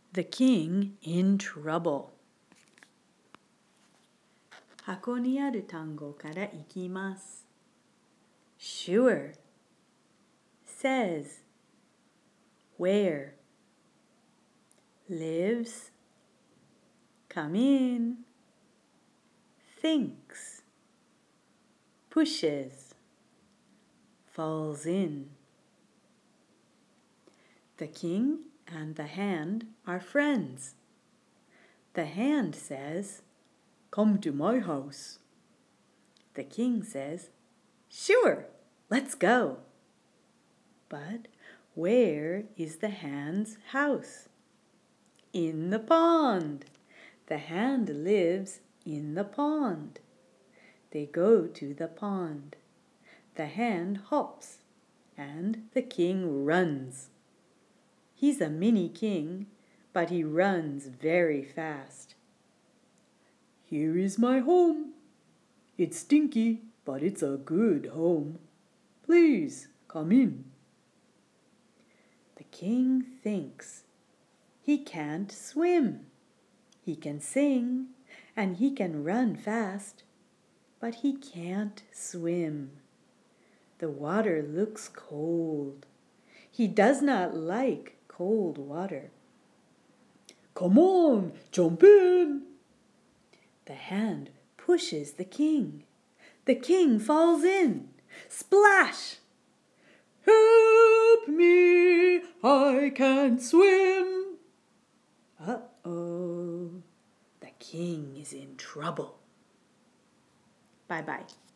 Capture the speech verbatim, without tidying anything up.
The King in Trouble. 箱にある単語からいきます。Sure, says, where, lives, come in, thinks, pushes, falls in. The king and the hand are friends. The hand says, "Come to my house." The king says, "Sure, let's go." But where is the hand's house? In the pond. The hand lives in the pond. They go to the pond. The hand hops and the king runs. He's a mini king, but he runs very fast. Here is my home. It's stinky, but it's a good home. Please come in. The king thinks. He can't swim. He can sing and he can run fast, but he can't swim. The water looks cold. He does not like cold water. Come on, jump in. The hand pushes the king. The king falls in. Splash! Help me, I can't swim. Uh-oh, the king is in trouble. Bye-bye.